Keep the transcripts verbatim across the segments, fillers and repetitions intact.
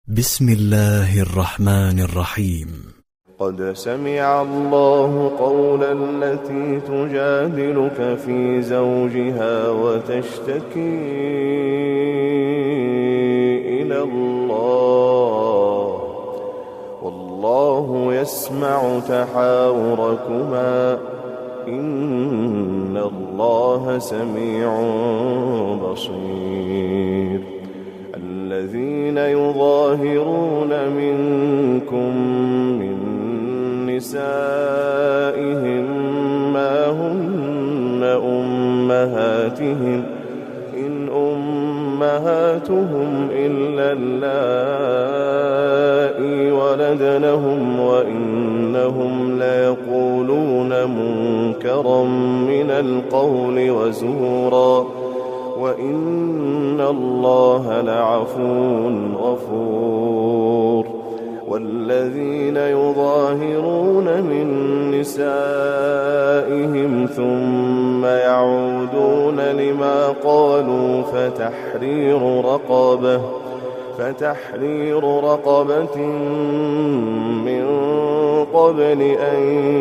بسم الله الرحمن الرحيم. قد سمع الله قول التي تجادلك في زوجها وتشتكي إلى الله والله يسمع تحاوركما إن الله سميع بصير. الذين يظاهرون منكم من نسائهم ما هن أمهاتهم إن أمهاتهم إلا اللائي ولدنهم وإنهم ليقولون منكرا من القول وزورا وإن الله لعفو غفور. والذين يظاهرون من نسائهم ثم يعودون لما قالوا فتحرير رقبة فتحرير رقبة من قبل أن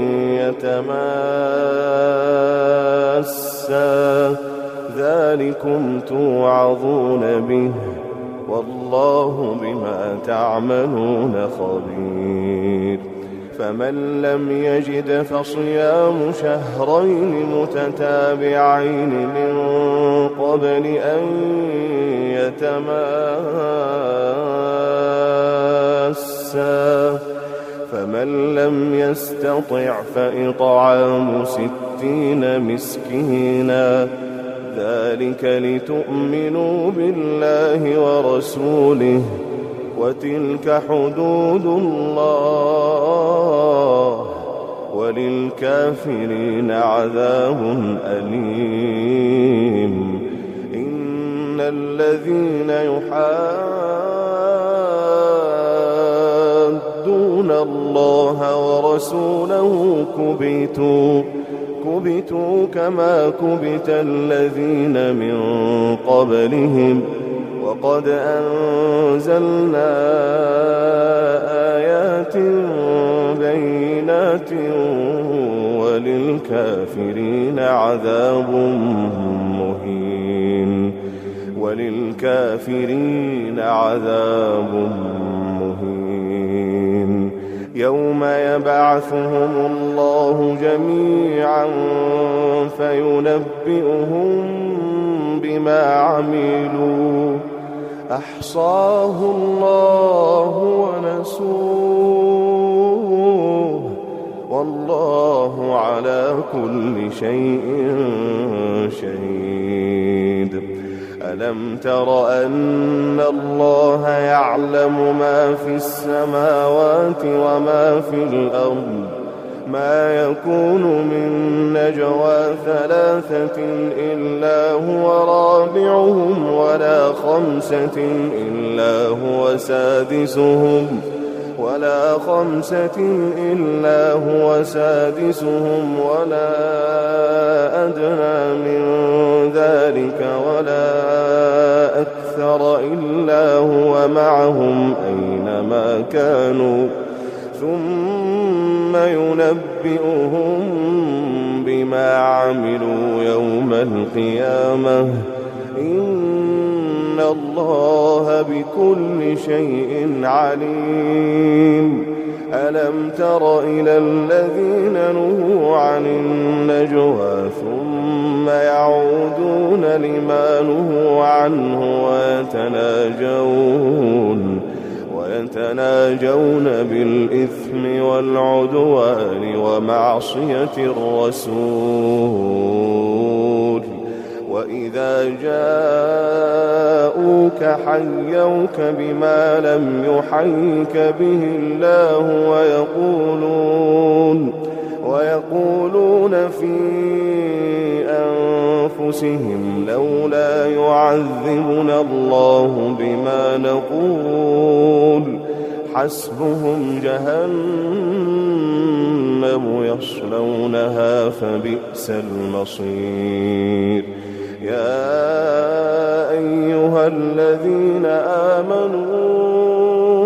يتماسا ذلكم توعظون به والله بما تعملون خبير. فمن لم يجد فصيام شهرين متتابعين من قبل أن يتماسا فمن لم يستطع فإطعام ستين مسكينا ذلك لتؤمنوا بالله ورسوله وتلك حدود الله وللكافرين عذاب أليم. إن الذين يحادون الله ورسوله كبتوا كبتوا كما كبت الذين من قبلهم وقد أنزلنا آيات بينات وللكافرين عذاب مهين وللكافرين عذاب مهين. يوم يبعثهم الله جميعا فينبئهم بما عملوا أحصاه الله ونسوه والله على كل شيء شهيد. ألم تر أن الله يعلم ما في السماوات وما في الأرض ما يكون من نجوى ثلاثة إلا هو رابعهم ولا خمسة إلا هو سادسهم ولا خمسة إلا هو سادسهم ولا أدنى من ذلك ولا أكثر إلا هو معهم أينما كانوا ثم ينبئهم بما عملوا يوم القيامة إن الله بكل شيء عليم. ألم تر إلى الذين نهوا عن النجوى ثم يعودون لما نهوا عنه ويتناجون ويتناجون بالإثم والعدوان ومعصية الرسول وإذا جاءوك حيوك بما لم يحيك به الله ويقولون ويقولون في أنفسهم لولا يعذبنا الله بما نقول حسبهم جهنم يصلونها فبئس المصير. يا أيها الذين آمنوا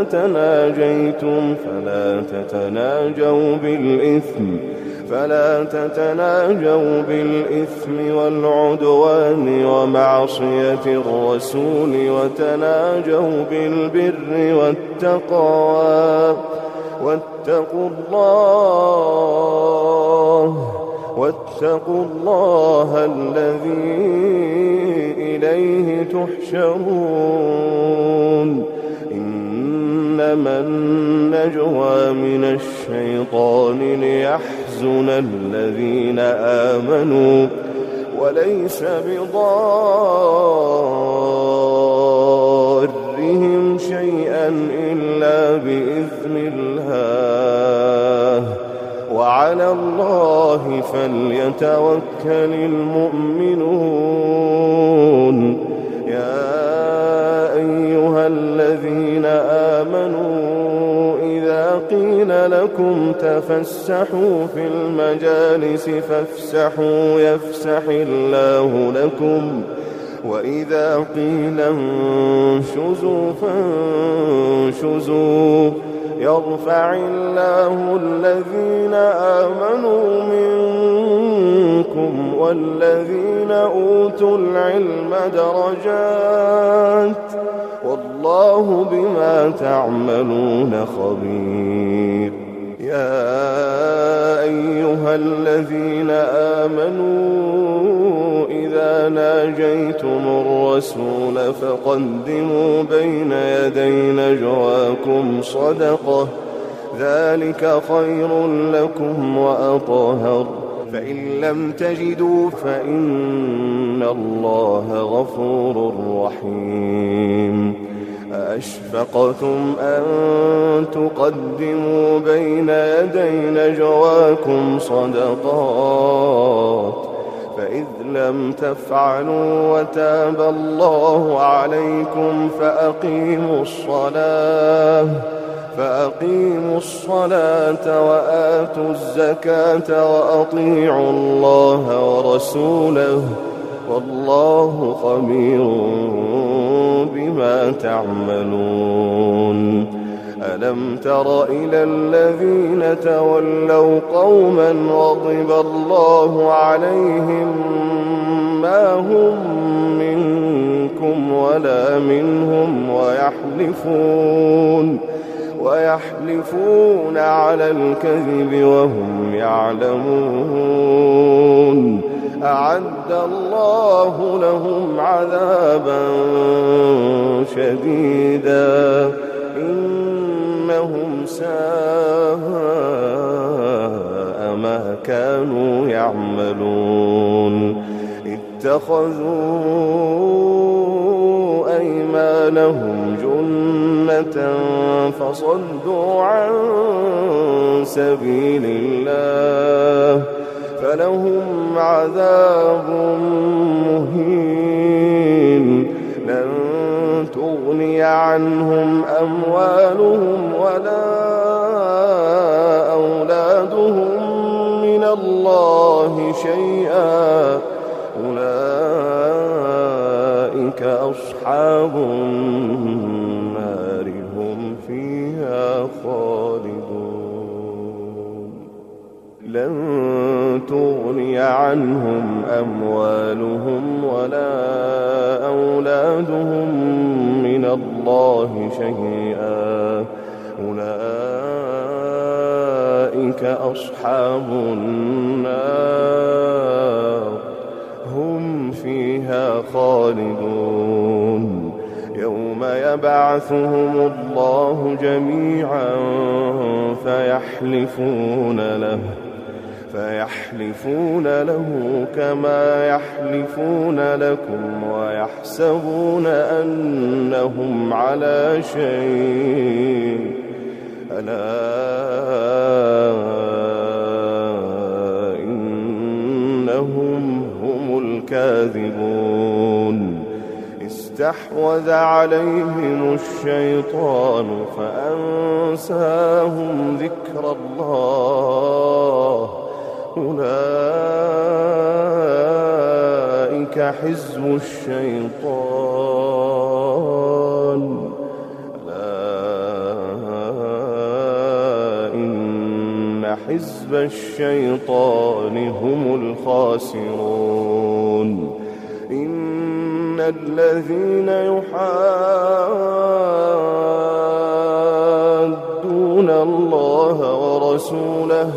تناجيتم فلا تتناجوا بالإثم فلا تتناجوا بالإثم والعدوان ومعصية الرسول وتناجوا بالبر والتقوى واتقوا الله واتقوا الله الذي إليه تحشرون إنما النجوى من الشيطان ليحزن الذين آمنوا وليس بضارهم شيئا إلا بإذن الله وعلى الله فليتوكل المؤمنون يا أيها الذين آمنوا إذا قيل لكم تفسحوا في المجالس فافسحوا يفسح الله لكم وإذا قيل انشزوا فانشزوا يرفع الله الذين آمنوا منكم والذين أوتوا العلم درجات والله بما تعملون خبير يا أيها الذين آمنوا إذا ناجيتم الرسول فقدموا بين يدي نجواكم صدقة ذلك خير لكم وأطهر فإن لم تجدوا فإن الله غفور رحيم أأشفقتم أن تقدموا بين يدي نجواكم صدقات فإذ لم تفعلوا وتاب الله عليكم فأقيموا الصلاة فأقيموا الصلاة وآتوا الزكاة وأطيعوا الله ورسوله والله خبير بما تعملون ألم تر إلى الذين تولوا قوما غضب الله عليهم ما هم منكم ولا منهم ويحلفون ويحلفون على الكذب وهم يعلمون أعد الله لهم عذابا شديدا إنهم ساء ما كانوا يعملون اتخذوا أيمانهم جنة فصدوا عن سبيل الله فلهم عذاب مهين لن تغني عنهم أموالهم ولا أولادهم من الله شيئا أولئك أصحاب النار هم فيها خالدون لن تغني عنهم أموالهم ولا أولادهم من الله شيئا أولئك أصحاب النار هم فيها خالدون يوم يبعثهم الله جميعا فيحلفون له فيحلفون له كما يحلفون لكم ويحسبون أنهم على شيء ألا إنهم هم الكاذبون استحوذ عليهم الشيطان فأنساهم ذكر الله أولئك حزب الشيطان لا حزب الشيطان هم الخاسرون إن الذين يحادون الله ورسوله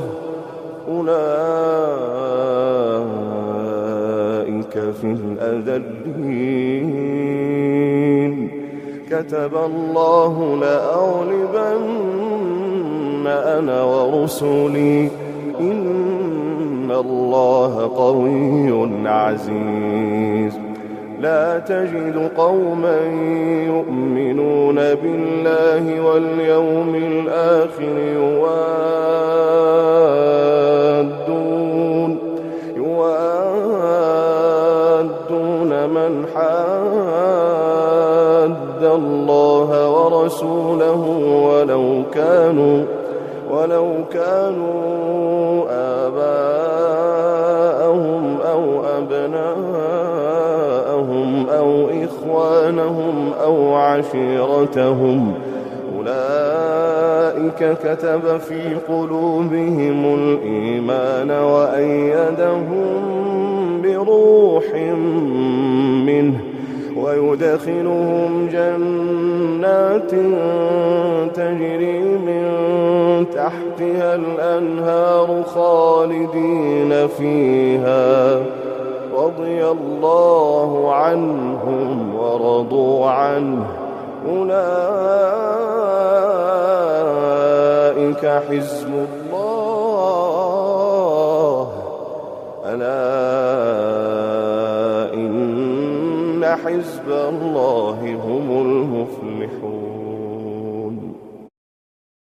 أولئك في الأذلين كتب الله لأغلبن أنا ورسلي إن الله قوي عزيز لا تجد قوما يؤمنون بالله واليوم الآخر يوادون يوادون من حاد الله ورسوله ولو كانوا ولو كانوا آباءهم أو أبناءهم أو إخوانهم أو عشيرتهم أولئك كتب في قلوبهم الإيمان وأيدهم بروح منه ويدخلهم جنات تجري من تحتها الأنهار خالدين فيها رضي الله عنهم ورضوا عنه أولئك حزب الله ألا إن حزب الله هم المفلحون.